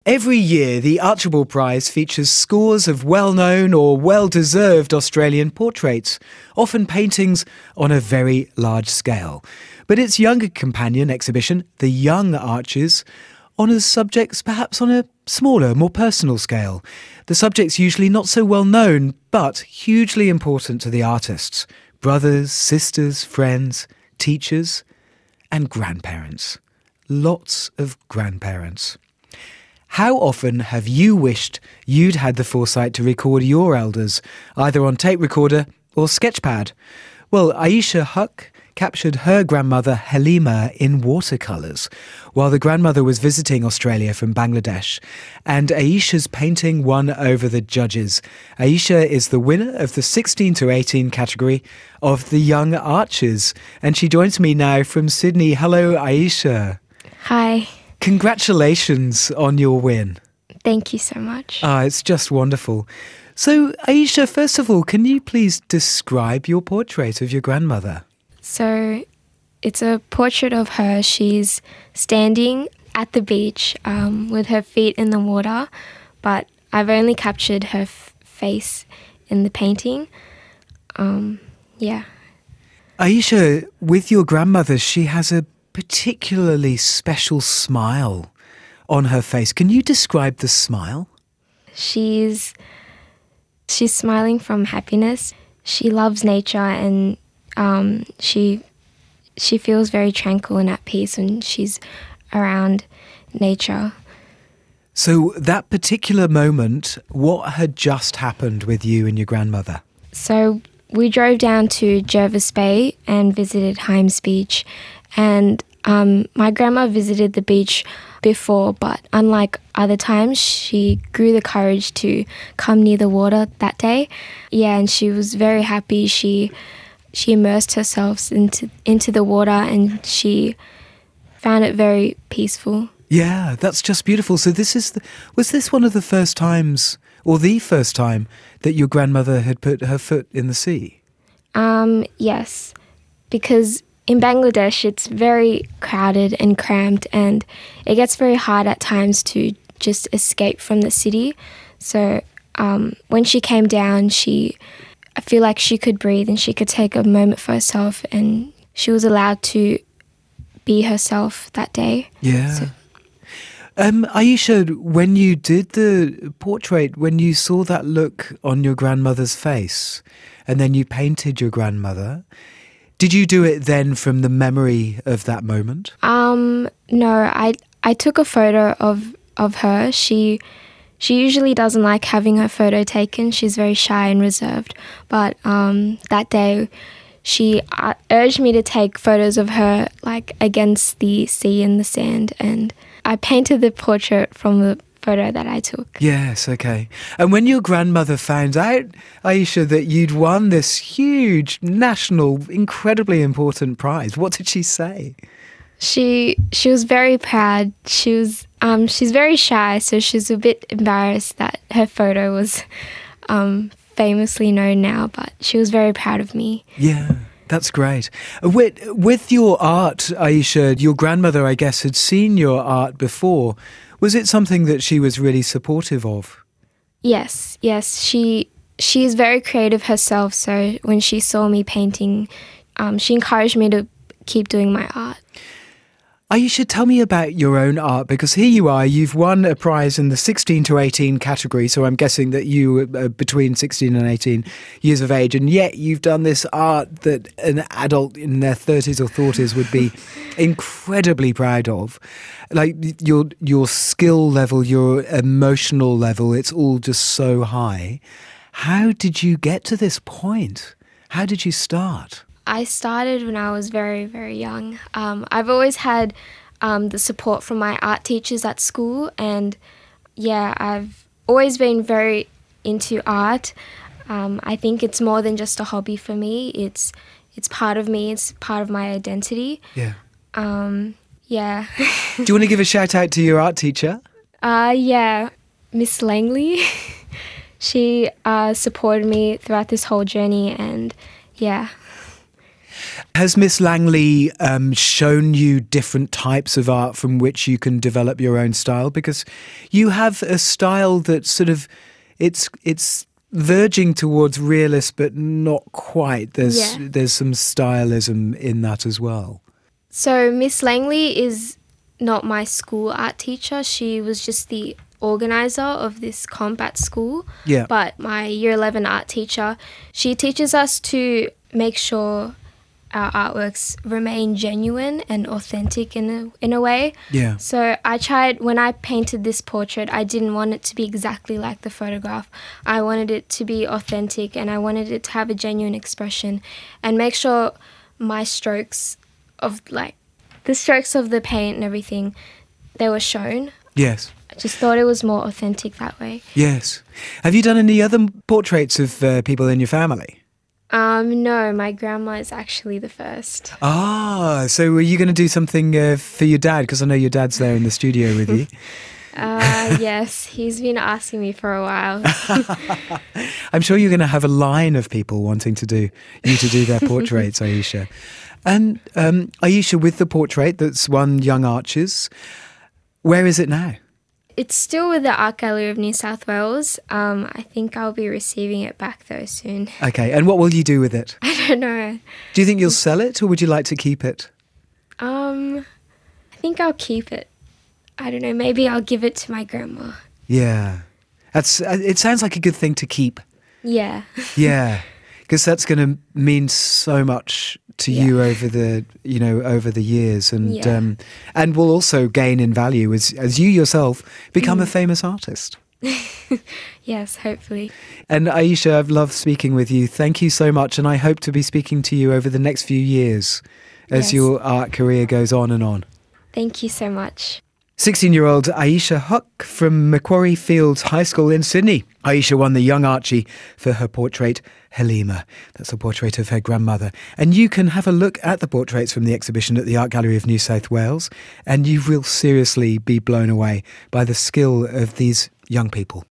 Every year, the Archibald Prize features scores of well-known or well-deserved Australian portraits, often paintings on a very large scale. But its younger companion exhibition, The Young Archers, honours subjects perhaps on a smaller, more personal scale. The subjects usually not so well known, but hugely important to the artists. Brothers, sisters, friends, teachers, and grandparents. Lots of grandparents. How often have you wished you'd had the foresight to record your elders, either on tape recorder or sketchpad? Well, Aisha Huq captured her grandmother Halima in watercolours while the grandmother was visiting Australia from Bangladesh. And Aisha's painting won over the judges. Aisha is the winner of the 16 to 18 category of the Young Archers. And she joins me now from Sydney. Hello, Aisha. Hi. Congratulations on your win. Thank you so much. It's just wonderful. So, Aisha, first of all, can you please describe your portrait of your grandmother? So it's a portrait of her. She's standing at the beach with her feet in the water, but I've only captured her face in the painting. Aisha, with your grandmother, she has a particularly special smile on her face. Can you describe the smile? She's smiling from happiness. She loves nature and she feels very tranquil and at peace when she's around nature. So that particular moment, what had just happened with you and your grandmother? So we drove down to Jervis Bay and visited Hymes Beach. And my grandma visited the beach before, but unlike other times, she grew the courage to come near the water that day. Yeah, and she was very happy. She immersed herself into the water and she found it very peaceful. Yeah, that's just beautiful. So was this one of the first times, or the first time, that your grandmother had put her foot in the sea? Yes, because in Bangladesh, it's very crowded and cramped and it gets very hard at times to just escape from the city. So when she came down, I feel like she could breathe and she could take a moment for herself and she was allowed to be herself that day. Yeah. So, Aisha, when you did the portrait, when you saw that look on your grandmother's face and then you painted your grandmother, did you do it then from the memory of that moment? No, I took a photo of her. She usually doesn't like having her photo taken. She's very shy and reserved. But that day, she urged me to take photos of her like against the sea and the sand. And I painted the portrait from the photo that I took. Yes, okay. And when your grandmother found out, Aisha, that you'd won this huge national, incredibly important prize, what did she say? She was very proud. She's very shy, so she's a bit embarrassed that her photo was famously known now, but she was very proud of me. Yeah, that's great. With your art, Aisha, your grandmother, I guess, had seen your art before. Was it something that she was really supportive of? Yes. She is very creative herself, so when she saw me painting, she encouraged me to keep doing my art. Aisha, tell me about your own art, because here you are, you've won a prize in the 16 to 18 category, so I'm guessing that you are between 16 and 18 years of age, and yet you've done this art that an adult in their 30s or 40s would be incredibly proud of. Like your skill level, your emotional level, it's all just so high. How did you get to this point? How did you start? I started when I was very, very young. I've always had the support from my art teachers at school, and yeah, I've always been very into art. I think it's more than just a hobby for me. It's part of me. It's part of my identity. Yeah. Yeah. Do you want to give a shout out to your art teacher? Yeah, Miss Langley. She supported me throughout this whole journey, and yeah. Has Miss Langley shown you different types of art from which you can develop your own style? Because you have a style that sort of, it's verging towards realist, but not quite. There's some stylism in that as well. So Miss Langley is not my school art teacher. She was just the organizer of this comp at school. Yeah. But my year 11 art teacher, she teaches us to make sure our artworks remain genuine and authentic in a way. Yeah. So I tried, when I painted this portrait, I didn't want it to be exactly like the photograph. I wanted it to be authentic, and I wanted it to have a genuine expression and make sure my strokes of the strokes of the paint and everything, they were shown. Yes. I just thought it was more authentic that way. Yes. Have you done any other portraits of people in your family? No, my grandma is actually the first. Ah, so were you going to do something for your dad? Because I know your dad's there in the studio with you. Yes, he's been asking me for a while. I'm sure you're going to have a line of people wanting to do their portraits, Aisha. And Aisha, with the portrait that's won Young Archers, where is it now? It's still with the Art Gallery of New South Wales. I think I'll be receiving it back though soon. Okay, and what will you do with it? I don't know. Do you think you'll sell it, or would you like to keep it? I think I'll keep it. I don't know, maybe I'll give it to my grandma. Yeah. It sounds like a good thing to keep. Yeah. Yeah, because that's going to mean so much to you over the years, and will also gain in value as you yourself become a famous artist. Yes, hopefully. And Aisha, I've loved speaking with you. Thank you so much, and I hope to be speaking to you over the next few years as your art career goes on and on. Thank you so much. 16-year-old Aisha Huck from Macquarie Fields High School in Sydney. Aisha won the Young Archie for her portrait, Halima. That's a portrait of her grandmother. And you can have a look at the portraits from the exhibition at the Art Gallery of New South Wales, and you will seriously be blown away by the skill of these young people.